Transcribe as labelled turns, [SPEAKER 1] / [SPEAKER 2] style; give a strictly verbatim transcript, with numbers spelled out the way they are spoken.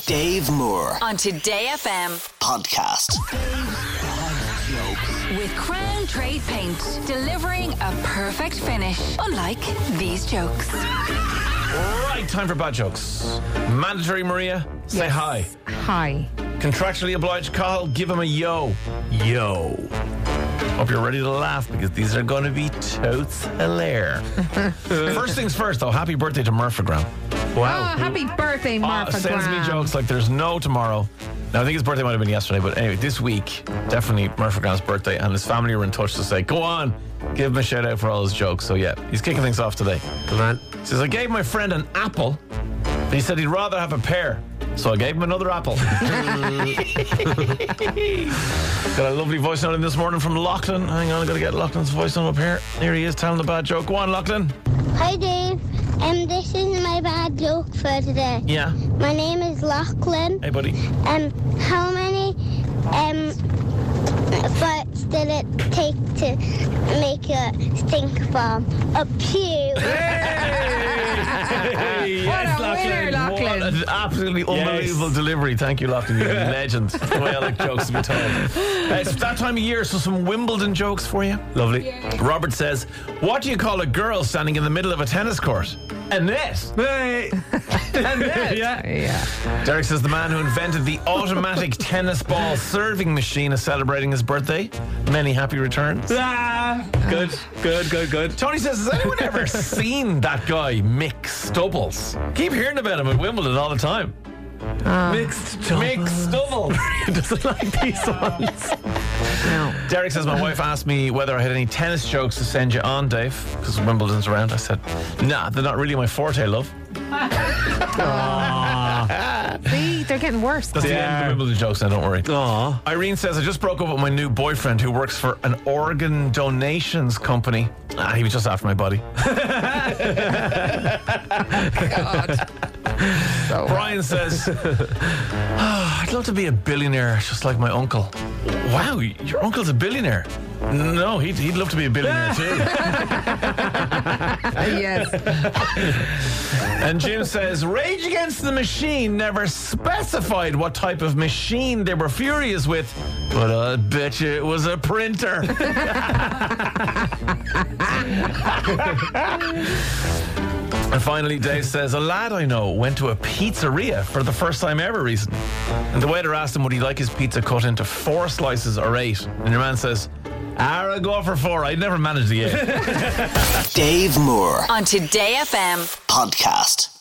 [SPEAKER 1] Dave Moore
[SPEAKER 2] on Today F M
[SPEAKER 1] podcast.
[SPEAKER 2] With Crown Trade Paint, delivering a perfect finish, unlike these jokes.
[SPEAKER 3] Right, time for bad jokes. Mandatory, Maria, say
[SPEAKER 4] Yes.
[SPEAKER 3] hi.
[SPEAKER 4] Hi.
[SPEAKER 3] Contractually obliged, Cathal, give him a yo. Yo. Hope you're ready to laugh because these are going to be totes hilarious. First things first, though, happy birthday to Murphagram.
[SPEAKER 4] Oh, happy birthday,
[SPEAKER 3] Uh,
[SPEAKER 4] Martha
[SPEAKER 3] sends me
[SPEAKER 4] Graham.
[SPEAKER 3] jokes like there's no tomorrow. Now, I think his birthday might have been yesterday, but anyway, this week, definitely Murphagram's birthday, and his family were in touch to say, go on, give him a shout out for all his jokes. So, yeah, he's kicking things off today.
[SPEAKER 5] Come on.
[SPEAKER 3] He says, I gave my friend an apple, but he said he'd rather have a pear. So I gave him another apple. Got a lovely voice note in this morning from Lachlan. Hang on, I've got to get Lachlan's voice note up here. Here he is telling the bad joke. Go on, Lachlan.
[SPEAKER 6] Hi Dave, um, this is my bad joke for today.
[SPEAKER 3] Yeah.
[SPEAKER 6] My name is Lachlan.
[SPEAKER 3] Hey, buddy.
[SPEAKER 6] Um, how many um farts did it take to make a stink bomb? A pew.
[SPEAKER 3] Hey,
[SPEAKER 4] What a winner, Lachlan.
[SPEAKER 3] What an absolutely unbelievable delivery. Thank you, Lachlan. You're a legend. The way I like jokes to be told. Uh, it's that time of year, so some Wimbledon jokes for you.
[SPEAKER 5] Lovely.
[SPEAKER 3] Robert says, what do you call a girl standing in the middle of a tennis court? A net.
[SPEAKER 5] Hey.
[SPEAKER 3] A net.
[SPEAKER 5] Yeah.
[SPEAKER 4] Yeah.
[SPEAKER 3] Derek says the man who invented the automatic tennis ball serving machine is celebrating his birthday. Many happy returns.
[SPEAKER 5] Ah, good, good, good, good.
[SPEAKER 3] Tony says, has anyone ever seen that guy, Mick Stubbles? Keep hearing about him at Wimbledon all the time.
[SPEAKER 5] Mixed
[SPEAKER 3] Mick Stubbles.
[SPEAKER 5] doesn't like these ones.
[SPEAKER 4] No.
[SPEAKER 3] Derek says, my wife asked me whether I had any tennis jokes to send you on, Dave, because Wimbledon's around. I said, nah, they're not really my forte, love.
[SPEAKER 4] See, they're getting worse.
[SPEAKER 3] That's the end of the Wimbledon jokes now, don't worry.
[SPEAKER 5] Aw.
[SPEAKER 3] Irene says, I just broke up with my new boyfriend who works for an organ donations company. Ah, he was just after my body.
[SPEAKER 4] God. So
[SPEAKER 3] Brian says, oh, I'd love to be a billionaire just like my uncle. Wow, your uncle's a billionaire. No, he'd, he'd love to be a billionaire too.
[SPEAKER 4] yes.
[SPEAKER 3] And Jim says, Rage Against the Machine never specified what type of machine they were furious with, but I bet you it was a printer. And finally, Dave says, a lad I know went to a pizzeria for the first time ever recently. And the waiter asked him, would he like his pizza cut into four slices or eight? And your man says, ah, I'll go for four. I'd never manage the eight.
[SPEAKER 1] Dave Moore
[SPEAKER 2] On Today F M
[SPEAKER 1] podcast.